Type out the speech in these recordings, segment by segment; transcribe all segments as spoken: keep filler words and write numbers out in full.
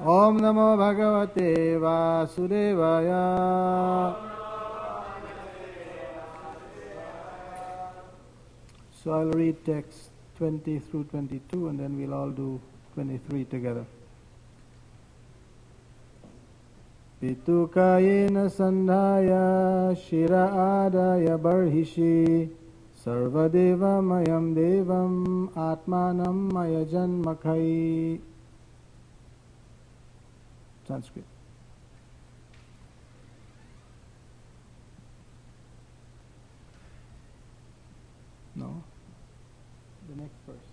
Om Namo Bhagavate Vasudevaya. So I'll read text twenty through twenty-two and then we'll all do twenty-three together. Pitukayena sandhaya shira adaya barhishi sarvadeva mayam devam atmanam mayajanmakai. Sanskrit. No? The next verse.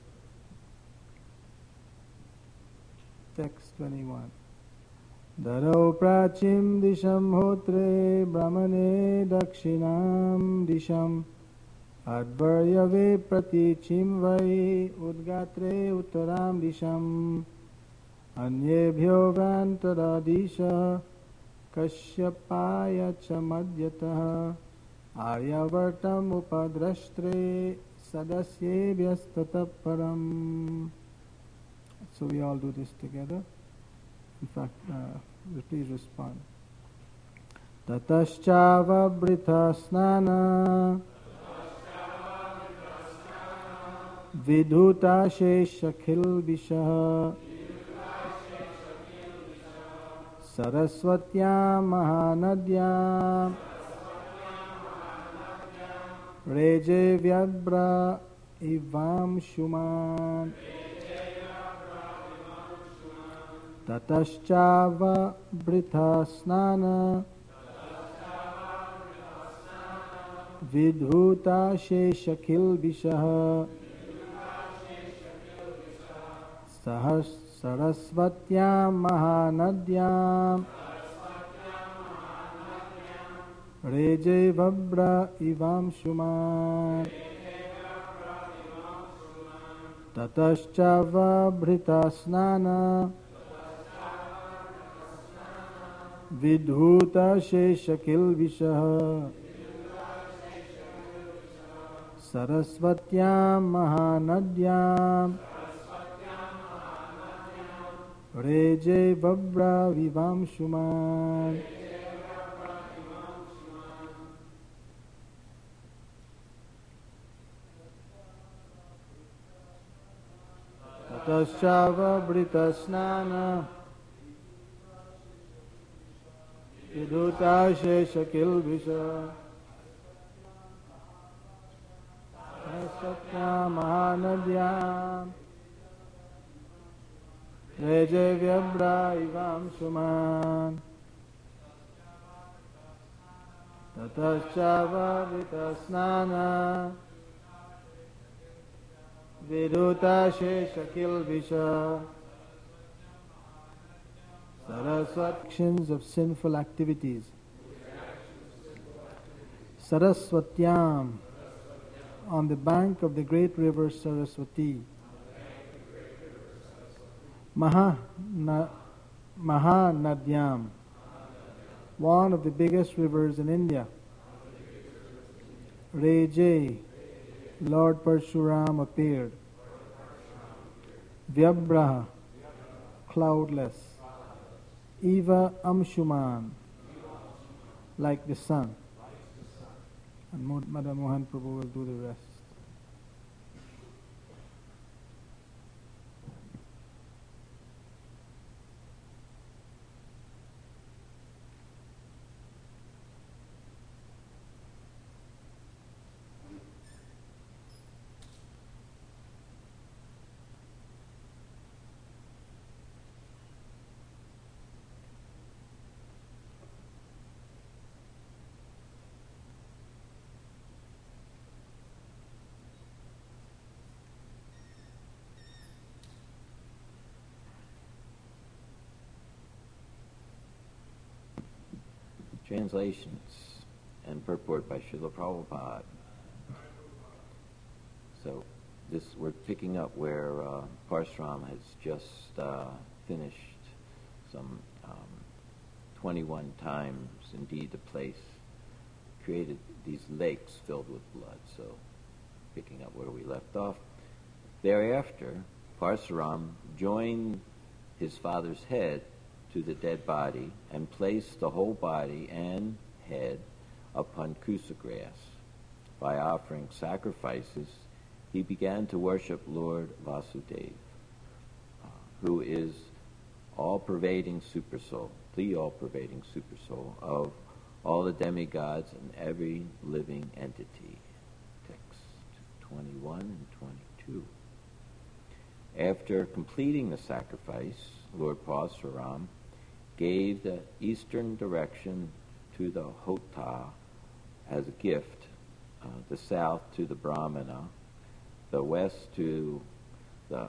Text twenty-one. Daro prachim disham hotre brahmane dakshinam disham advaryave pratichim vai udgatre uttaram disham anyebhyo vantadadisha kashyapaya cha madhyatah aryavartam upadrashtre sadasyebhyastataparam. So we all do this together. In fact, uh, please respond. Tataschava brita snana vidhuta sheshakhil vishah saraswatyam mahanadyam reje vyabra ivam shuman tataschava brita snana vidhuta sheshakhil vishah sahas saraswatyam mahanadyam reje vabra ivam shuman tataschava brita snana vidhuta sheshakil vishah saraswatyam mahanadyam reje vabra vivam shuman. Tataschava brita snana vidhuta sheshakil vishah saraswatyam mahanadyam reje vyabra ivam shuman tataschava brita snana vidhuta sheshakil vishah saraswat actions of sinful activities. Saraswatyam, on the bank of the great river Saraswati. Maha Mahanadyam, one of the biggest rivers in India. Reje, Lord Parshuram appeared. Vyabraha, cloudless. Eva Amshuman, like the sun. And Madan Mohan Prabhu will do the rest. Translations and purport by Srila Prabhupada. So this we're picking up where uh, Parshuram has just uh, finished some um, twenty-one times, indeed the place created these lakes filled with blood. So picking up where we left off. Thereafter, Parshuram joined his father's head to the dead body and placed the whole body and head upon kusagrass. By offering sacrifices, he began to worship Lord Vasudeva, uh, who is all-pervading supersoul, the all-pervading supersoul of all the demigods and every living entity. Text twenty-one and twenty-two. After completing the sacrifice, Lord Parsuram gave the eastern direction to the Hota as a gift, uh, the south to the Brahmana, the west to the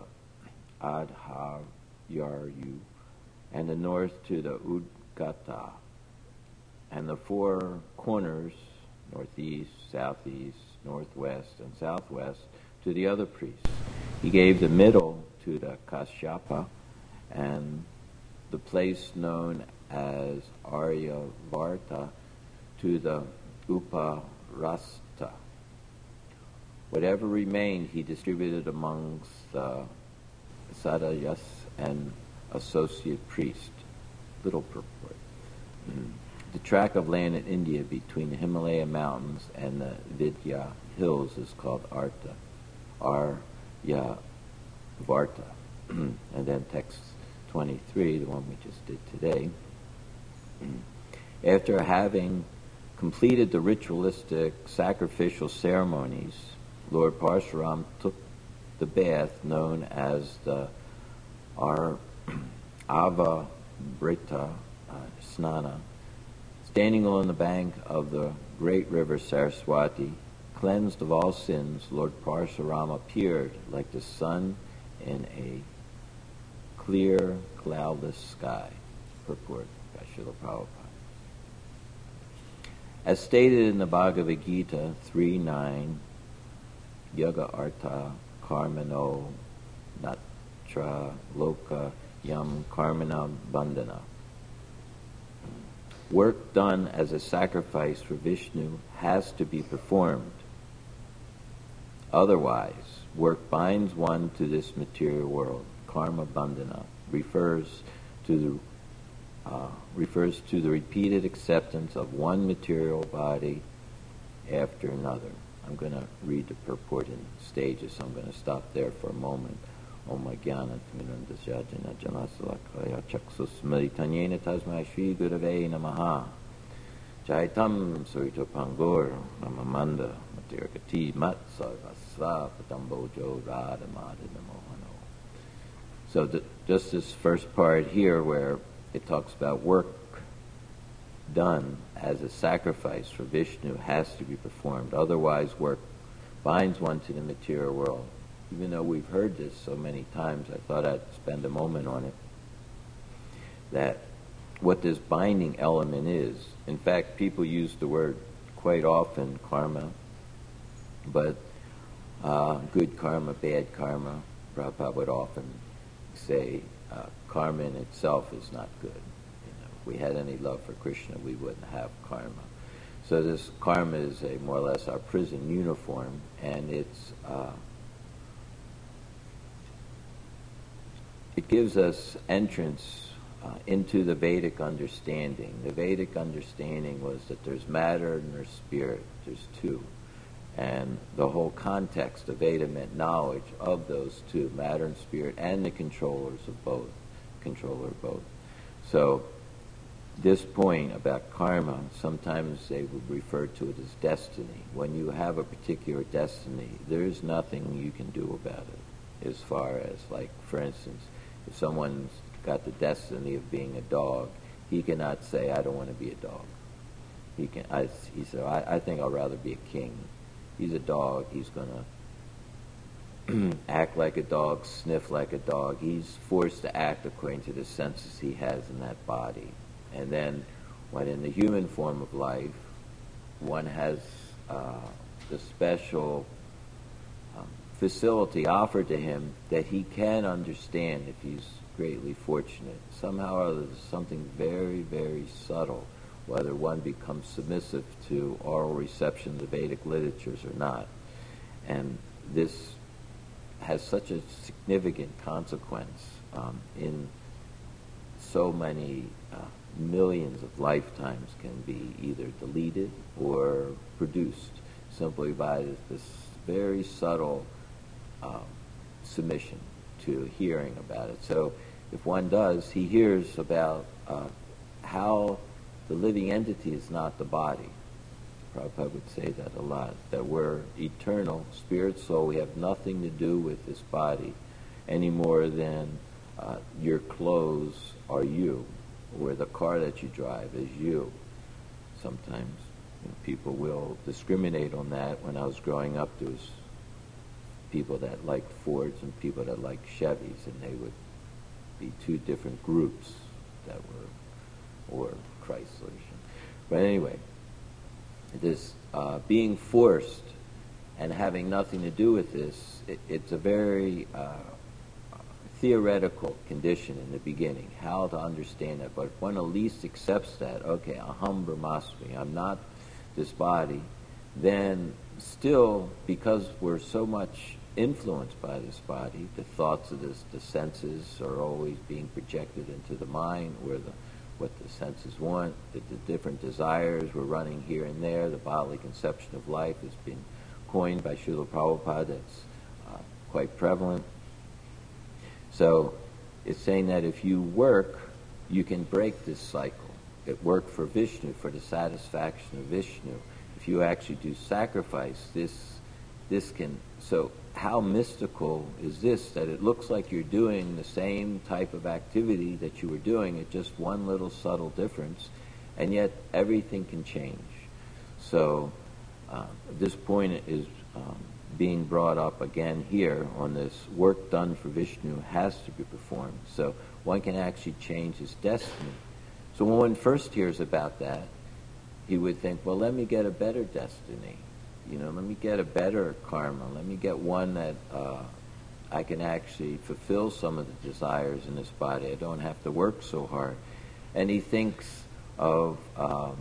Adharyaru, and the north to the Udgata, and the four corners, northeast, southeast, northwest, and southwest, to the other priests. He gave the middle to the Kashyapa, and the place known as Aryavarta to the Uparasta. Whatever remained, he distributed amongst the Sadayas and associate priest. Little purport. The tract of land in India between the Himalaya mountains and the Vidya hills is called Arta, Aryavarta. And then text twenty-three, the one we just did today. After having completed the ritualistic sacrificial ceremonies, Lord Parshuram took the bath known as the Ar Avabrita uh, Snana. Standing along the bank of the great river Saraswati, cleansed of all sins, Lord Parshuram appeared like the sun in a clear, cloudless sky. Purport by Srila Prabhupada. As stated in the Bhagavad Gita three nine, Yoga Artha Karmano Natra Loka Yam Karmana Bandhana. Work done as a sacrifice for Vishnu has to be performed. Otherwise, work binds one to this material world. Karma bandhana refers to the uh, refers to the repeated acceptance of one material body after another. I'm going to read the purport in stages, so I'm going to stop there for a moment. Om Jnana Timirandasya Janasalakaya Chaksusmaritanyena Tasmai Shri Gurave Namaha Jaitam Surito Pangur Namamanda Matiragati Matsa Vasva Patambojo Radha Madhina Mohano. So the, just this first part here where it talks about work done as a sacrifice for Vishnu has to be performed. Otherwise, work binds one to the material world. Even though we've heard this so many times, I thought I'd spend a moment on it. That what this binding element is. In fact, people use the word quite often, karma, but uh, good karma, bad karma. Prabhupada would often say uh, karma in itself is not good. You know, if we had any love for Krishna, we wouldn't have karma. So this karma is a more or less our prison uniform, and it's uh, it gives us entrance uh, into the Vedic understanding. The Vedic understanding was that there's matter and there's spirit. There's two. And the whole context of Veda meant knowledge of those two, matter and spirit, and the controllers of both, controller of both. So this point about karma, sometimes they would refer to it as destiny. When you have a particular destiny, there's nothing you can do about it. As far as, like, for instance, if someone's got the destiny of being a dog, he cannot say, I don't want to be a dog. He can. I, he said, I, I think I'll rather be a king. He's a dog. He's going to act like a dog, sniff like a dog. He's forced to act according to the senses he has in that body. And then when in the human form of life, one has uh, the special um, facility offered to him that he can understand if he's greatly fortunate. Somehow or other, there's something very, very subtle, whether one becomes submissive to oral reception of the Vedic literatures or not. And this has such a significant consequence um, in so many uh, millions of lifetimes can be either deleted or produced simply by this very subtle um, submission to hearing about it. So if one does, he hears about uh, how the living entity is not the body. Prabhupada would say that a lot, that we're eternal, spirit, soul. We have nothing to do with this body any more than uh, your clothes are you, or the car that you drive is you. Sometimes you know, people will discriminate on that. When I was growing up, there was people that liked Fords and people that liked Chevys, and they would be two different groups that were, or Chryslers. But anyway, this uh, being forced and having nothing to do with this, it, it's a very uh, theoretical condition in the beginning, how to understand that. But if one at least accepts that, okay, aham brahmasmi, I'm not this body, then still, because we're so much influenced by this body, the thoughts of this, the senses are always being projected into the mind, where the what the senses want, the, the different desires were running here and there. The bodily conception of life has been coined by Srila Prabhupada. That's uh, quite prevalent. So it's saying that if you work, you can break this cycle. It worked for Vishnu, for the satisfaction of Vishnu. If you actually do sacrifice, this this can... So how mystical is this, that it looks like you're doing the same type of activity that you were doing, at just one little subtle difference, and yet everything can change. So uh, this point is um, being brought up again here on this work done for Vishnu has to be performed. So one can actually change his destiny. So when one first hears about that, he would think, well, let me get a better destiny. You know, let me get a better karma. Let me get one that uh, I can actually fulfill some of the desires in this body. I don't have to work so hard. And he thinks of um,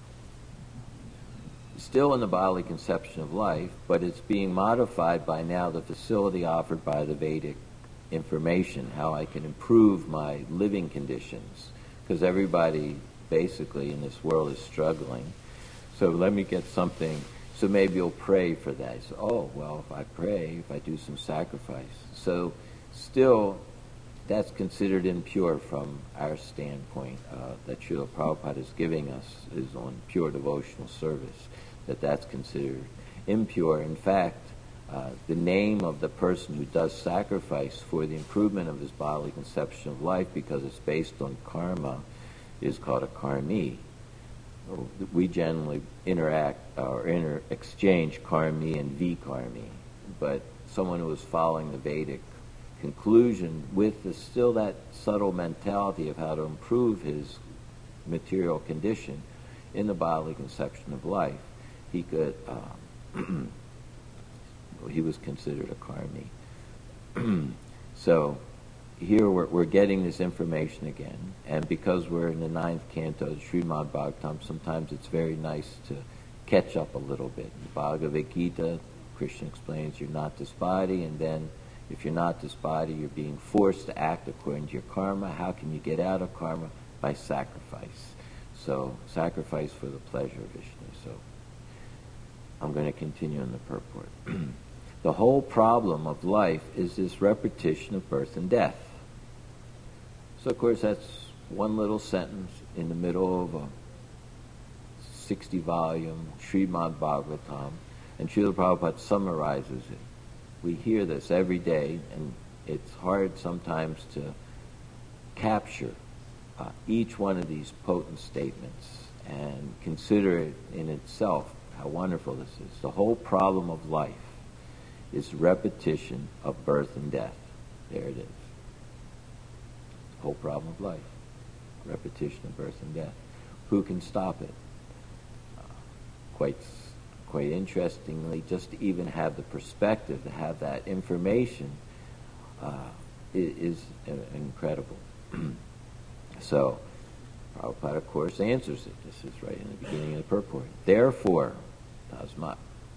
still in the bodily conception of life, but it's being modified by now the facility offered by the Vedic information, how I can improve my living conditions. Because everybody basically in this world is struggling. So let me get something... So maybe you'll pray for that. So, oh, well, if I pray, if I do some sacrifice. So still, that's considered impure from our standpoint. Uh, that Srila Prabhupada is giving us is on pure devotional service, that that's considered impure. In fact, uh, the name of the person who does sacrifice for the improvement of his bodily conception of life, because it's based on karma, is called a karmi. We generally interact or inter- exchange karmi and vikarmi, but someone who is following the Vedic conclusion with the, still that subtle mentality of how to improve his material condition in the bodily conception of life, he could, uh, he was considered a karmi. So here we're, we're getting this information again, and because we're in the ninth canto of Srimad Bhagavatam, sometimes it's very nice to catch up a little bit. In the Bhagavad Gita, Krishna explains you're not this body, and then if you're not this body, you're being forced to act according to your karma. How can you get out of karma? By sacrifice. So sacrifice for the pleasure of Vishnu. So I'm going to continue in the purport. The whole problem of life is this repetition of birth and death. So, of course, that's one little sentence in the middle of a sixty-volume Srimad Bhagavatam, and Srila Prabhupada summarizes it. We hear this every day, and it's hard sometimes to capture uh, each one of these potent statements and consider it in itself how wonderful this is. The whole problem of life is repetition of birth and death. There it is. The whole problem of life. Repetition of birth and death. Who can stop it? Uh, quite quite interestingly, just to even have the perspective, to have that information uh, is, is uh, incredible. So, Prabhupada, of course, answers it. This is right in the beginning of the purport. Therefore, tasmat,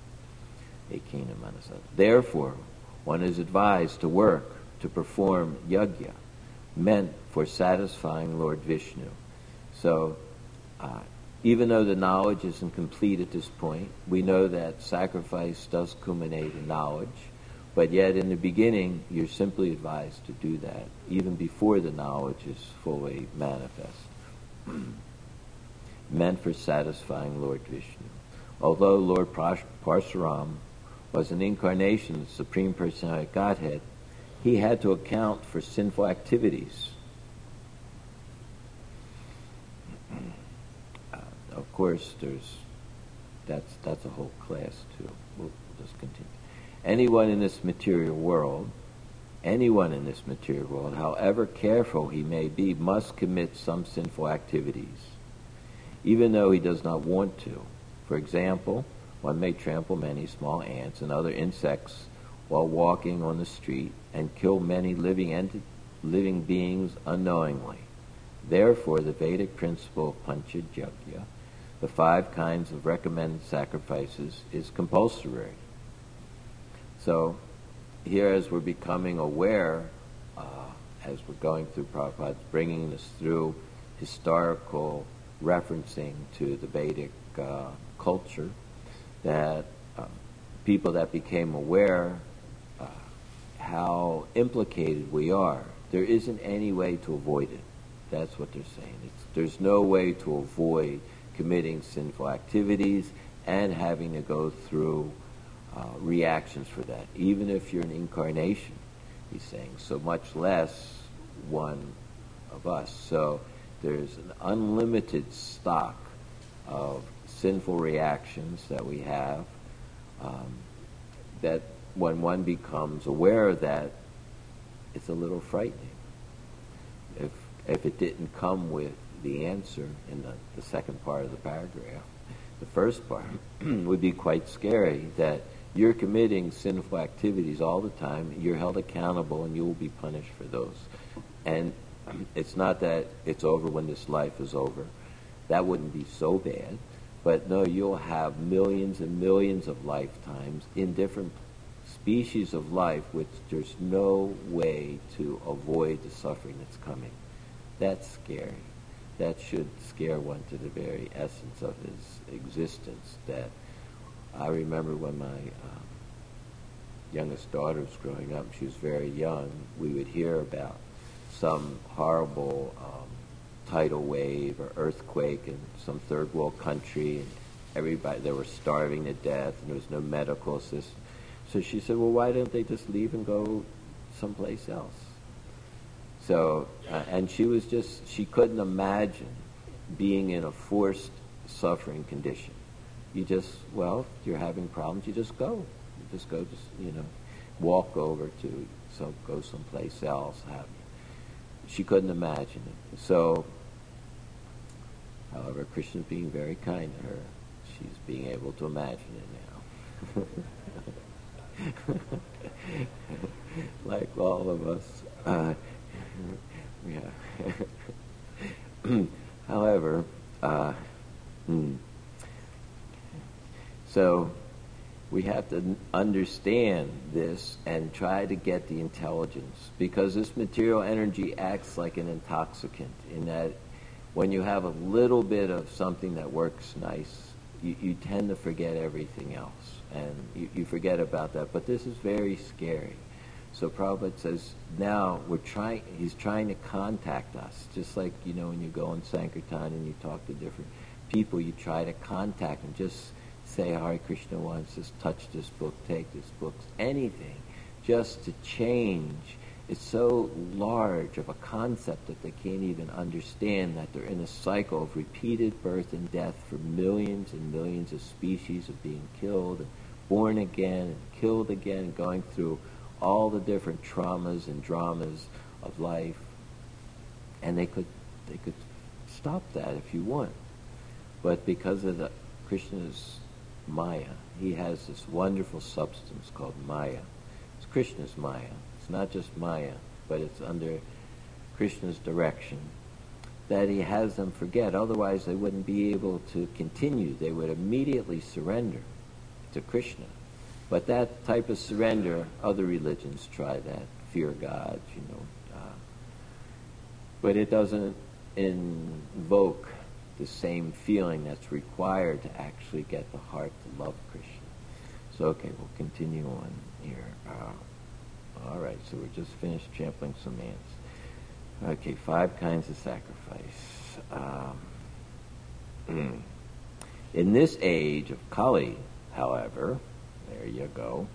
ekena manasa. Therefore, one is advised to work, to perform yajna, meant for satisfying Lord Vishnu. So uh, even though the knowledge isn't complete at this point, we know that sacrifice does culminate in knowledge, but yet in the beginning you're simply advised to do that, even before the knowledge is fully manifest. Meant for satisfying Lord Vishnu. Although Lord Parshuram was an incarnation of the Supreme Personality of Godhead, he had to account for sinful activities. Uh, of course, there's that's that's a whole class too. We'll, we'll just continue. Anyone in this material world, anyone in this material world, however careful he may be, must commit some sinful activities, even though he does not want to. For example, one may trample many small ants and other insects while walking on the street and kill many living enti- living beings unknowingly. Therefore, the Vedic principle of Panchayagya, the five kinds of recommended sacrifices, is compulsory. So, here as we're becoming aware, uh, as we're going through Prabhupada, bringing this through historical referencing to the Vedic uh, culture, that uh, people that became aware uh, how implicated we are, there isn't any way to avoid it. That's what they're saying. It's, there's no way to avoid committing sinful activities and having to go through uh, reactions for that, even if you're an incarnation, he's saying, so much less one of us. So there's an unlimited stock of sinful reactions that we have, um, that when one becomes aware of that, it's a little frightening. If if it didn't come with the answer in the, the second part of the paragraph, the first part would be quite scary, that you're committing sinful activities all the time, you're held accountable, and you will be punished for those. And it's not that it's over when this life is over. That wouldn't be so bad. But no, you'll have millions and millions of lifetimes in different species of life which there's no way to avoid the suffering that's coming. That's scary. That should scare one to the very essence of his existence. That I remember when my um, youngest daughter was growing up, she was very young, we would hear about some horrible um, tidal wave or earthquake in some third world country, and everybody, they were starving to death, and there was no medical assistance. So she said, well, why don't they just leave and go someplace else? So, uh, and she was just, she couldn't imagine being in a forced suffering condition. You just, well, if you're having problems, you just go. You just go, just, you know, walk over to, so go someplace else, have you. She couldn't imagine it. So, however, Krishna's being very kind to her. She's being able to imagine it now. Like all of us. Uh, yeah. However, uh, hmm. so we have to understand this and try to get the intelligence, because this material energy acts like an intoxicant in that when you have a little bit of something that works nice, you, you tend to forget everything else, and you, you forget about that. But this is very scary. So Prabhupada says, now we're trying, he's trying to contact us, just like, you know, when you go on Sankirtan and you talk to different people, you try to contact them, just say Hare Krishna once, just touch this book, take this book, anything, just to change. It's so large of a concept that they can't even understand that they're in a cycle of repeated birth and death for millions and millions of species of being killed and born again and killed again, going through all the different traumas and dramas of life. And they could they could stop that if you want. But because of the Krishna's Maya, he has this wonderful substance called Maya. It's Krishna's Maya. It's not just Maya, but it's under Krishna's direction that he has them forget. Otherwise, they wouldn't be able to continue. They would immediately surrender to Krishna. But that type of surrender, other religions try that. Fear God, you know. Uh, but it doesn't invoke the same feeling that's required to actually get the heart to love Krishna. So, okay, we'll continue on here. Uh, all right, so we're just finished trampling some ants. Okay, five kinds of sacrifice. Um, in this age of Kali, however, there you go,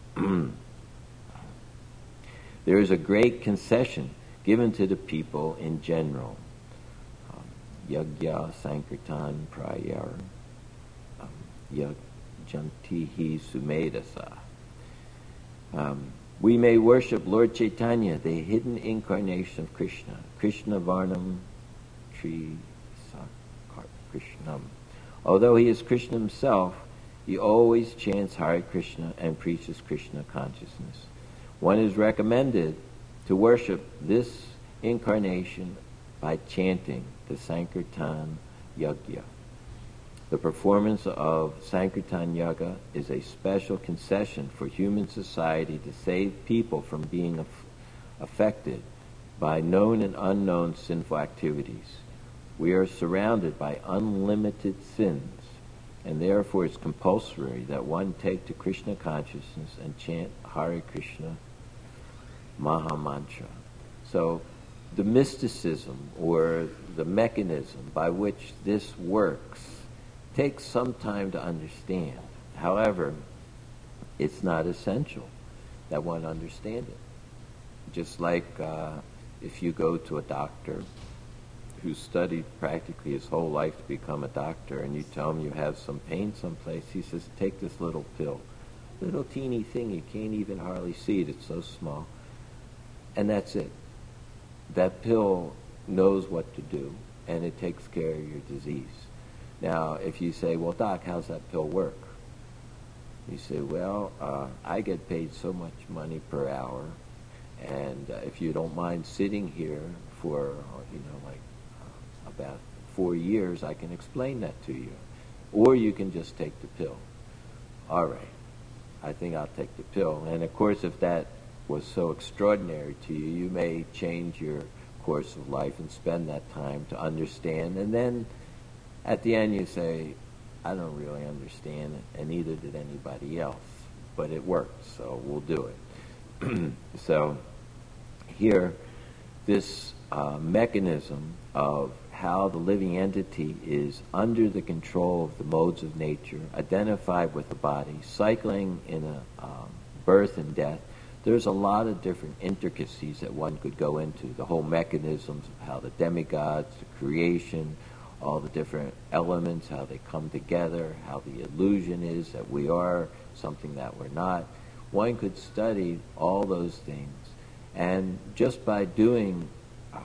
there is a great concession given to the people in general. Um, Yagya Sankirtan Prayar um, Yagjantihi Sumedasa. Um, we may worship Lord Chaitanya, the hidden incarnation of Krishna, Krishna Varnam Tri Sakar Krishnam. Although he is Krishna himself, he always chants Hare Krishna and preaches Krishna consciousness. One is recommended to worship this incarnation by chanting the Sankirtan Yagya. The performance of Sankirtan Yaga is a special concession for human society to save people from being aff- affected by known and unknown sinful activities. We are surrounded by unlimited sins, and therefore it's compulsory that one take to Krishna consciousness and chant Hare Krishna Maha Mantra. So the mysticism or the mechanism by which this works takes some time to understand. However, it's not essential that one understand it. Just like uh, if you go to a doctor who studied practically his whole life to become a doctor, and you tell him you have some pain someplace, he says, take this little pill. Little teeny thing, you can't even hardly see it, it's so small. And that's it. That pill knows what to do, and it takes care of your disease. Now, if you say, well, doc, how's that pill work? You say, well, uh, I get paid so much money per hour, and uh, if you don't mind sitting here for, you know, like uh, about four years, I can explain that to you. Or you can just take the pill. All right, I think I'll take the pill. And, of course, if that was so extraordinary to you, you may change your course of life and spend that time to understand. And then at the end you say, I don't really understand it, and neither did anybody else. But it worked, so we'll do it. So here, this uh, mechanism of how the living entity is under the control of the modes of nature, identified with the body, cycling in a um, birth and death. There's a lot of different intricacies that one could go into, the whole mechanisms of how the demigods, the creation, all the different elements, how they come together, how the illusion is that we are something that we're not. One could study all those things, and just by doing uh,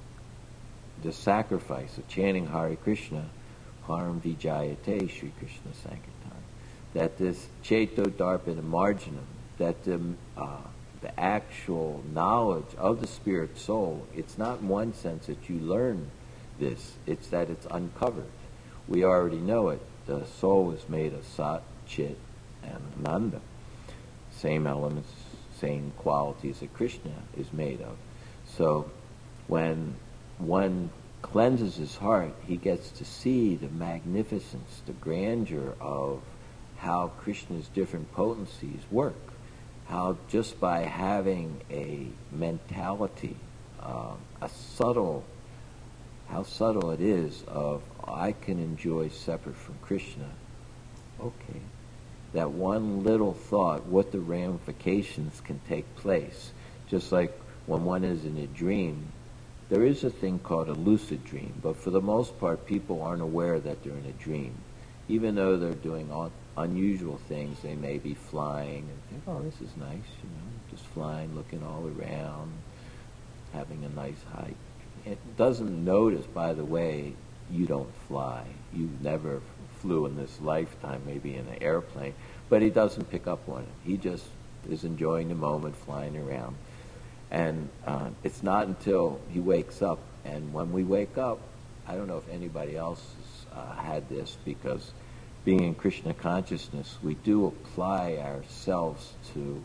the sacrifice of chanting Hare Krishna, Param Vijayate Sri Krishna Sankirtan, that this Cheto Darpana Marjanam, that the uh, the actual knowledge of the spirit soul, it's not in one sense that you learn this, it's that it's uncovered. We already know it. The soul is made of Sat, Chit, and Ananda. Same elements, same qualities that Krishna is made of. So when one cleanses his heart, he gets to see the magnificence, the grandeur of how Krishna's different potencies work. How just by having a mentality, uh, a subtle, how subtle it is of, I can enjoy separate from Krishna. Okay. That one little thought, what the ramifications can take place. Just like when one is in a dream, there is a thing called a lucid dream, but for the most part, people aren't aware that they're in a dream. Even though they're doing all unusual things, they may be flying and think, oh, this is nice, you know, just flying, looking all around, having a nice hike. It doesn't notice, by the way, you don't fly. You never flew in this lifetime, maybe in an airplane, but he doesn't pick up on it. He just is enjoying the moment, flying around. And uh, it's not until he wakes up, and when we wake up, I don't know if anybody else has uh, had this, because being in Krishna consciousness, we do apply ourselves to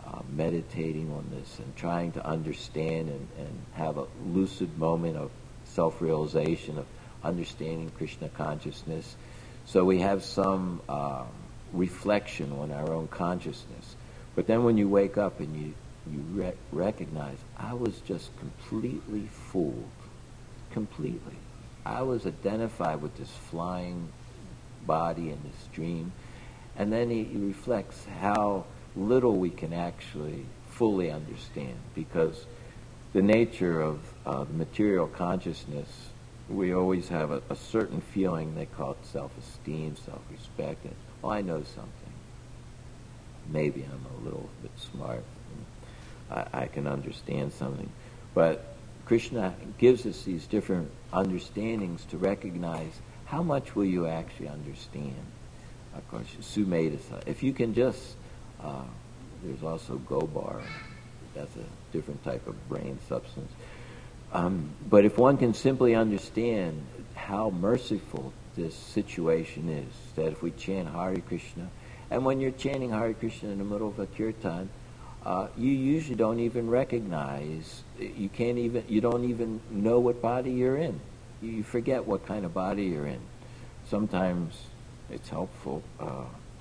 uh, meditating on this and trying to understand and, and have a lucid moment of self-realization, of understanding Krishna consciousness. So we have some uh, reflection on our own consciousness. But then when you wake up and you, you re- recognize, I was just completely fooled. Completely. I was identified with this flying body in this dream. And then he, he reflects how little we can actually fully understand, because the nature of uh, the material consciousness, we always have a, a certain feeling. They call it self-esteem, self-respect. And, oh, I know something. Maybe I'm a little bit smart. I, I can understand something. But Krishna gives us these different understandings to recognize how much will you actually understand. Of course, Sumedasa. If you can just, uh, there's also Gobar. That's a different type of brain substance. Um, but if one can simply understand how merciful this situation is, that if we chant Hare Krishna, and when you're chanting Hare Krishna in the middle of a kirtan, uh, you usually don't even recognize, you can't even, you don't even know what body you're in. You forget what kind of body you're in. Sometimes it's helpful. Uh,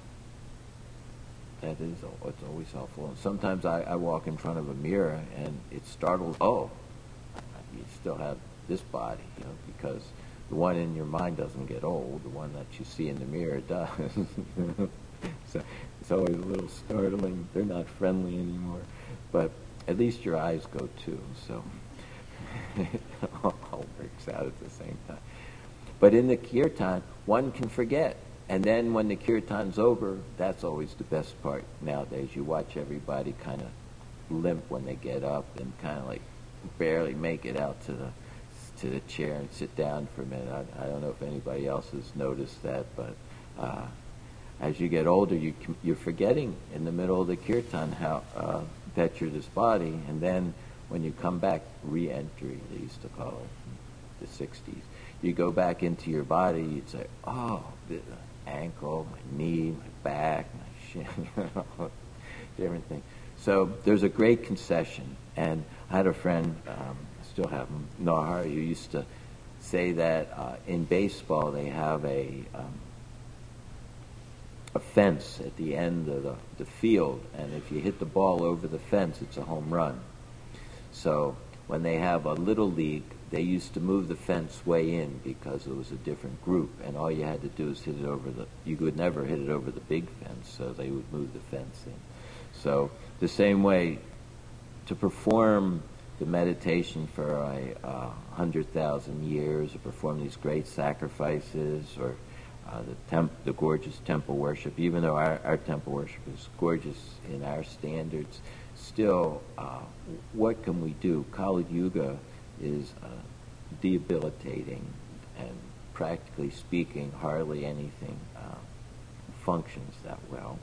that is, it's always helpful. And sometimes I, I walk in front of a mirror and it startles, oh, you still have this body, you know, because the one in your mind doesn't get old. The one that you see in the mirror does. So it's always a little startling. They're not friendly anymore. But at least your eyes go too, so it all works out at the same time. But in the kirtan, one can forget. And then when the kirtan's over, that's always the best part nowadays. You watch everybody kind of limp when they get up and kind of like barely make it out to the to the chair and sit down for a minute. I, I don't know if anybody else has noticed that, but uh, as you get older, you, you're forgetting in the middle of the kirtan how uh, that you're this body, and then when you come back, re-entry, they used to call it, the sixties, you go back into your body, you'd say, oh, the ankle, my knee, my back, my shin, different things. So there's a great concession, and I had a friend, um, I still have him, Nahar, who used to say that uh, in baseball they have a um, a fence at the end of the, the field, and if you hit the ball over the fence, it's a home run. So when they have a little league, they used to move the fence way in because it was a different group, and all you had to do is hit it over the, you could never hit it over the big fence, so they would move the fence in. So the same way, to perform the meditation for a uh, hundred thousand years, or perform these great sacrifices, or uh, the, temp- the gorgeous temple worship, even though our, our temple worship is gorgeous in our standards, still, uh, what can we do? Kali Yuga is uh, debilitating, and practically speaking, hardly anything uh, functions that well.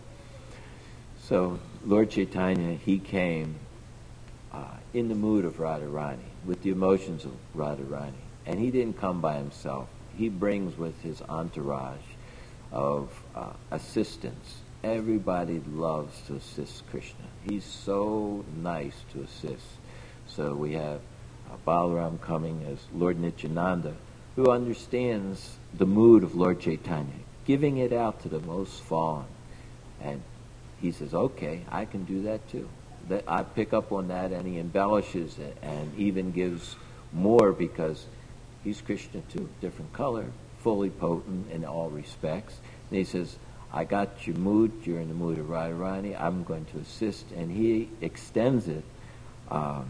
So Lord Chaitanya, he came uh, in the mood of Radharani, with the emotions of Radharani, and he didn't come by himself. He brings with his entourage of uh, assistants. Everybody loves to assist Krishna. He's so nice to assist. So we have uh, Balaram coming as Lord Nityananda, who understands the mood of Lord Chaitanya, giving it out to the most fallen. And he says, okay, I can do that too. That I pick up on that, and he embellishes it and even gives more, because he's Krishna too, different color, fully potent in all respects. And he says, I got your mood, you're in the mood of Radharani, I'm going to assist. And he extends it um,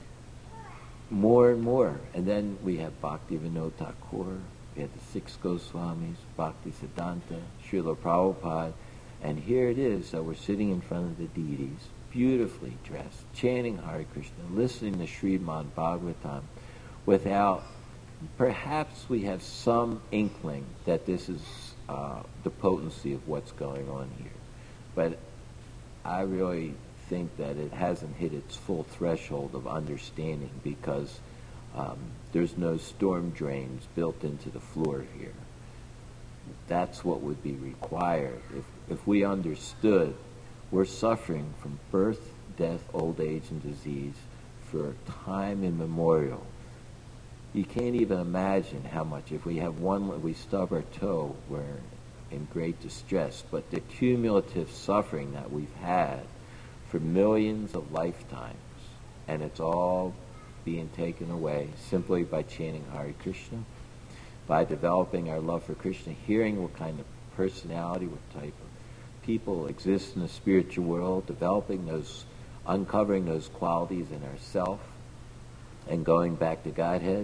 more and more. And then we have Bhakti Vinod Thakur, we have the six Goswamis, Bhakti Siddhanta, Srila Prabhupada. And here it is, so we're sitting in front of the deities, beautifully dressed, chanting Hare Krishna, listening to Srimad Bhagavatam, without, perhaps we have some inkling that this is uh, the potency of what's going on here. But I really think that it hasn't hit its full threshold of understanding, because um, there's no storm drains built into the floor here. That's what would be required. If, if we understood we're suffering from birth, death, old age, and disease for time immemorial. You can't even imagine how much. If we have one, we stub our toe, we're in great distress. But the cumulative suffering that we've had for millions of lifetimes, and it's all being taken away simply by chanting Hare Krishna, by developing our love for Krishna, hearing what kind of personality, what type of people exist in the spiritual world, developing those, uncovering those qualities in ourself, and going back to Godhead.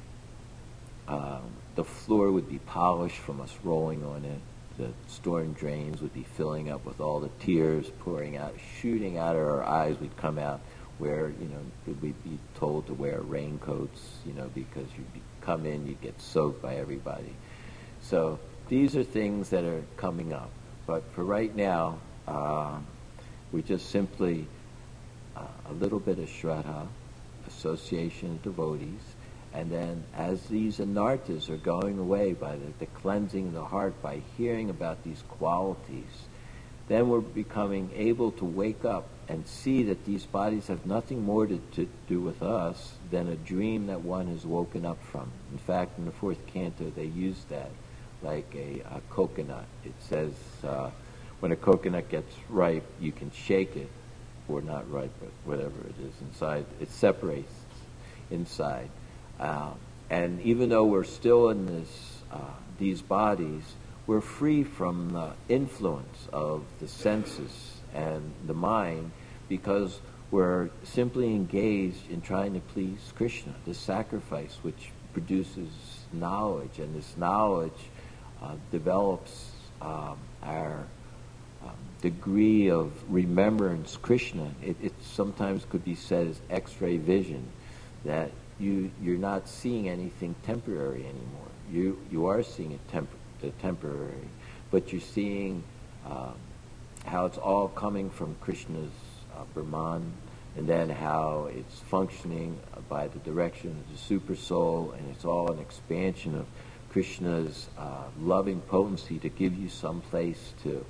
Um, the floor would be polished from us rolling on it. The storm drains would be filling up with all the tears pouring out, shooting out of our eyes. We'd come out where, you know, we'd be told to wear raincoats, you know, because you'd be, come in, you'd get soaked by everybody. So these are things that are coming up. But for right now, uh, we just simply uh, a little bit of Shraddha, association of devotees, and then as these anarthas are going away by the, the cleansing of the heart, by hearing about these qualities, then we're becoming able to wake up and see that these bodies have nothing more to, to do with us than a dream that one has woken up from. In fact, in the fourth canto, they use that like a, a coconut. It says uh, when a coconut gets ripe, you can shake it, or not ripe, but whatever it is inside. It separates inside. Uh, and even though we're still in this, uh, these bodies, we're free from the influence of the senses and the mind, because we're simply engaged in trying to please Krishna, the sacrifice which produces knowledge, and this knowledge uh, develops um, our um, degree of remembrance Krishna. It, it sometimes could be said as X-ray vision, that you, you're not seeing anything temporary anymore. You, you are seeing it temp- uh, temporary, but you're seeing um, how it's all coming from Krishna's uh, Brahman, and then how it's functioning by the direction of the super soul, and it's all an expansion of Krishna's uh, loving potency to give you some place to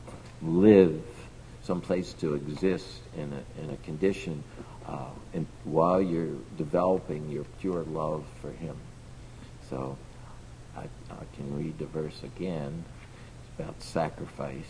live, some place to exist in a, in a condition uh, and while you're developing your pure love for him. So I, I can read the verse again. It's about sacrifice.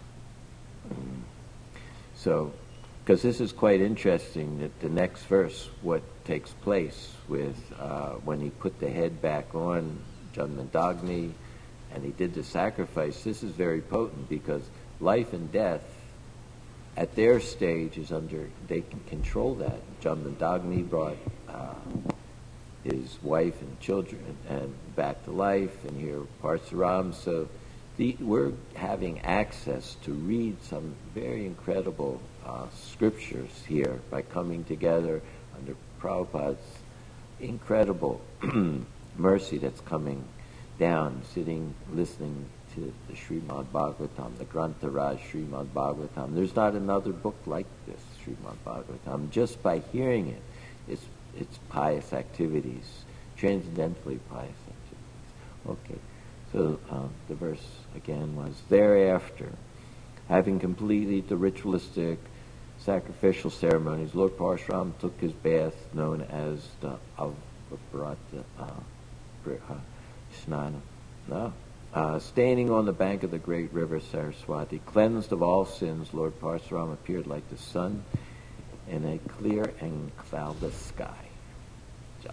So, because this is quite interesting, that the next verse, what takes place with uh, when he put the head back on Janmadagni and he did the sacrifice, this is very potent, because life and death at their stage is under, they can control that. Janmadagni brought uh, his wife and children and back to life, and here Parsuram. So the, we're having access to read some very incredible uh, scriptures here by coming together under Prabhupada's incredible mercy that's coming down, sitting, listening to the Srimad Bhagavatam, the Grantaraj Srimad Bhagavatam. There's not another book like this, Srimad Bhagavatam. Just by hearing it, it's, it's pious activities, transcendently pious activities. Okay, so um, the verse again was, thereafter, having completed the ritualistic sacrificial ceremonies, Lord Parshuram took his bath known as the Avabrata uh, Snana. No. Uh, standing on the bank of the great river Saraswati, cleansed of all sins, Lord Parshuram appeared like the sun in a clear and cloudless sky. Jai.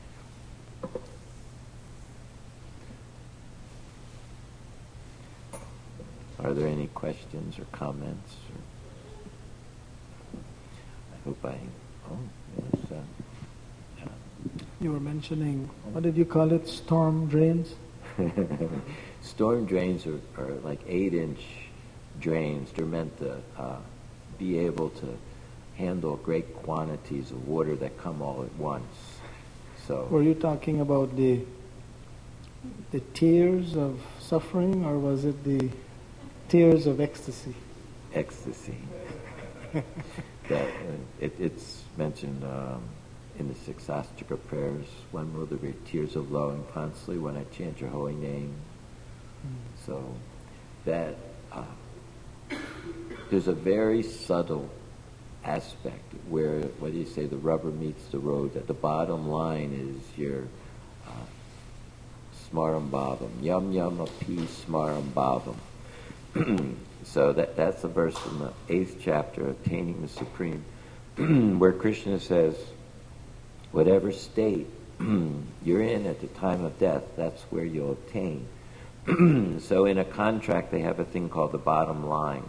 Are there any questions or comments? Or I hope I... Oh, yes. Uh, uh, You were mentioning, what did you call it, storm drains? Storm drains are, are like eight-inch drains. They're meant to uh, be able to handle great quantities of water that come all at once. So, were you talking about the the tears of suffering, or was it the tears of ecstasy? Ecstasy. that uh, it, it's mentioned um, in the six Astrika prayers. When will there be tears of love constantly when I chant your holy name? Mm. So that uh, there's a very subtle aspect where, what do you say, the rubber meets the road, that the bottom line is your uh, smaram bhavam, yam yam api smaram bhavam. So that, that's the verse from the eighth chapter, Attaining the Supreme, where Krishna says, whatever state you're in at the time of death, that's where you'll attain. So in a contract, they have a thing called the bottom line,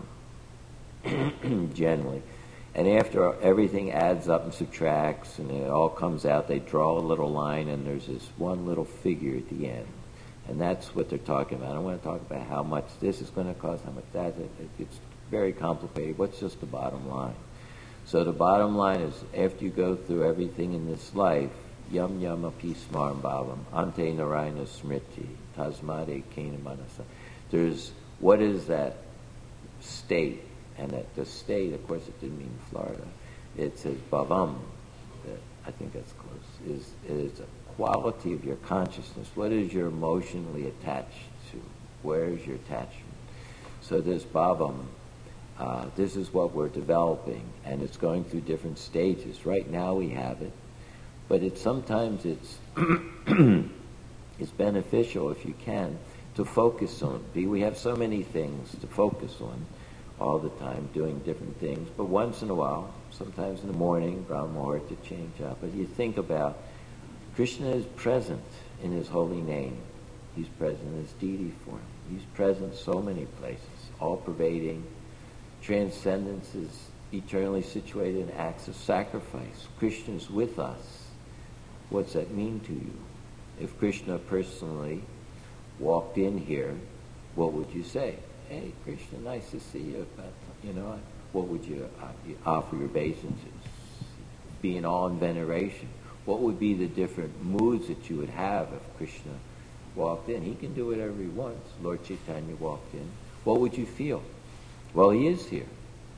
generally. And after everything adds up and subtracts and it all comes out, they draw a little line and there's this one little figure at the end. And that's what they're talking about. I don't want to talk about how much this is going to cost, how much that. It, it's very complicated. What's just the bottom line? So the bottom line is, after you go through everything in this life, yam yam api smaram bhavam, ante narayana smriti, tasmade kena manasa. There's, what is that state? And that the state, of course, it didn't mean Florida. It says bhavam. I think that's close. Is is a quality of your consciousness. What is your emotionally attached to? Where is your attachment? So this bhavam, uh, this is what we're developing, and it's going through different stages. Right now we have it, but it's sometimes it's it's beneficial, if you can, to focus on. We have so many things to focus on all the time, doing different things, but once in a while, sometimes in the morning, Brahma Muhurta change up, but you think about Krishna is present in his holy name. He's present in his deity form. He's present so many places, all-pervading. Transcendence is eternally situated in acts of sacrifice. Krishna is with us. What's that mean to you? If Krishna personally walked in here, what would you say? Hey, Krishna, nice to see you. But, you know, what would you, uh, you offer your obeisances? Be in awe and veneration. What would be the different moods that you would have if Krishna walked in? He can do whatever he wants. Lord Chaitanya walked in. What would you feel? Well, he is here.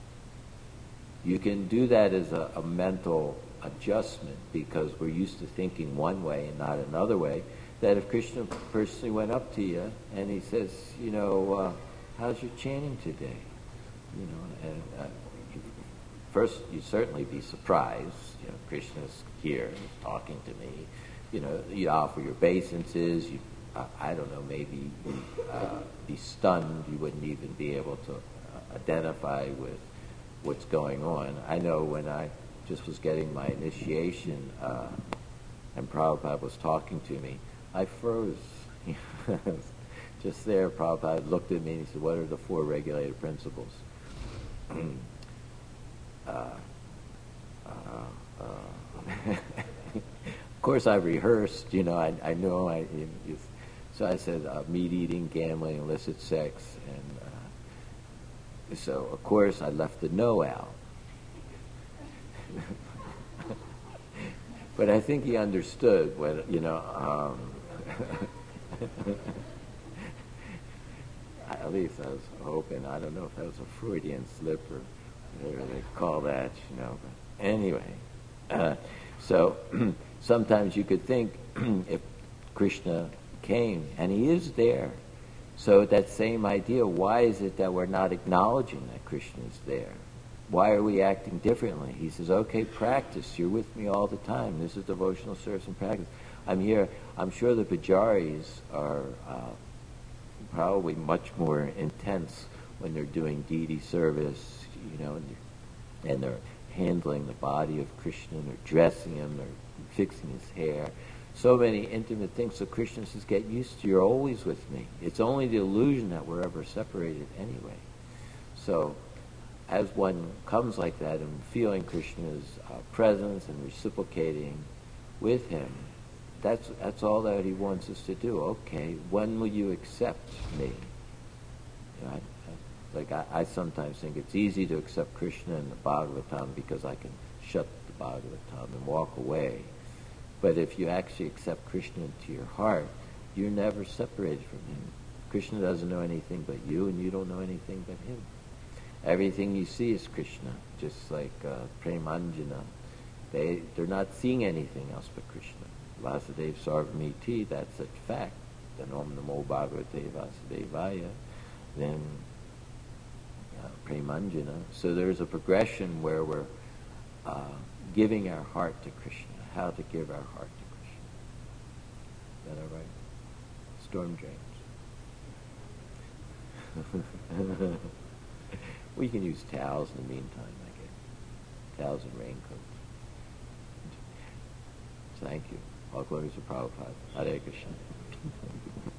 You can do that as a, a mental adjustment, because we're used to thinking one way and not another way, that if Krishna personally went up to you and he says, you know, uh, how's your chanting today? You know, and uh, first you'd certainly be surprised. You know, Krishna's here, he's talking to me. You know, you offer your obeisances. You, uh, I don't know, maybe uh, be stunned. You wouldn't even be able to uh, identify with what's going on. I know when I just was getting my initiation, uh, and Prabhupada was talking to me, I froze. Just there, Prabhupada looked at me and he said, what are the four regulated principles? uh, uh, uh. Of course, I rehearsed, you know, I, I know, I, you, you, so I said uh, meat eating, gambling, illicit sex, and uh, so, of course, I left the no out. But I think he understood what, you know, um, at least I was hoping. I don't know if that was a Freudian slip or whatever they call that, you know. But anyway, uh, so sometimes you could think if Krishna came, and he is there, so that same idea, why is it that we're not acknowledging that Krishna is there? Why are we acting differently? He says, okay, practice. You're with me all the time. This is devotional service and practice. I'm here. I'm sure the pujaris are uh, probably much more intense when they're doing deity service, you know, and they're, and they're handling the body of Krishna, and they're dressing him, they're fixing his hair. So many intimate things. So Krishna says, get used to, you're always with me. It's only the illusion that we're ever separated anyway. So as one comes like that and feeling Krishna's uh, presence and reciprocating with him, that's that's all that he wants us to do. Okay, when will you accept me? You know, I, I, like I, I sometimes think it's easy to accept Krishna in the Bhagavatam because I can shut the Bhagavatam and walk away. But if you actually accept Krishna into your heart, you're never separated from him. Krishna doesn't know anything but you, and you don't know anything but him. Everything you see is Krishna, just like uh, Premanjana. They, they're not seeing anything else but Krishna. Vasudeva Sarvamiti, that's a fact. Then Om Namo Bhagavate Vasudevaya, then uh, Premanjana. So there's a progression where we're uh, giving our heart to Krishna, how to give our heart to Krishna. Is that all right? Storm James. We can use towels in the meantime, I guess. Towels and raincoats. Thank you. All glories to Prabhupada. Hare Krishna.